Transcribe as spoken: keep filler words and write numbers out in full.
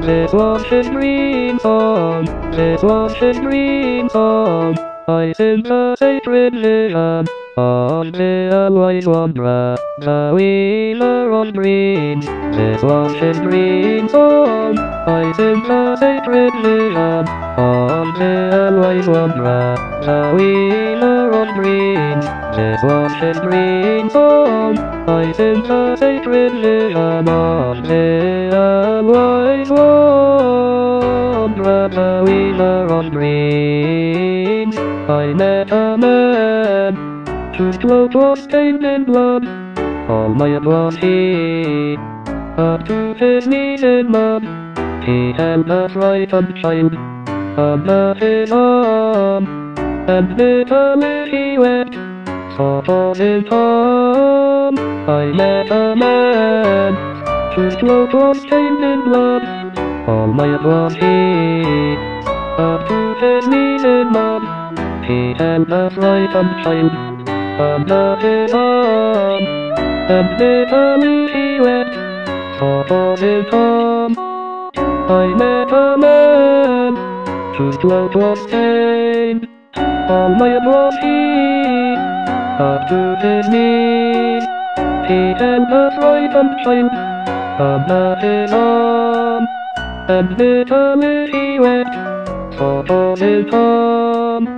This was his dream song. This was his dream song. I sing a sacred vision of the wise wanderer, the wheeler on green. This was his dream song. I sing a sacred vision of the wise wanderer, the wheeler on green. This was his dream song. I sing a sacred vision of the wise wanderer, the wheeler on green. I met a man whose clothes was stained in blood. All mine was he, up to his knees in mud. He held a frightened child under his arm, and bitterly he wept, thought of his harm. I met a man whose clothes was stained in blood. All mine was he, up to his knees in mud. He held a frightened child under his arm, and bitterly he wept, thought of his harm. I met a man whose clothes was stained, all mine was he, up to his knees. He held a frightened child under his arm, and bitterly he wept, thought of his harm.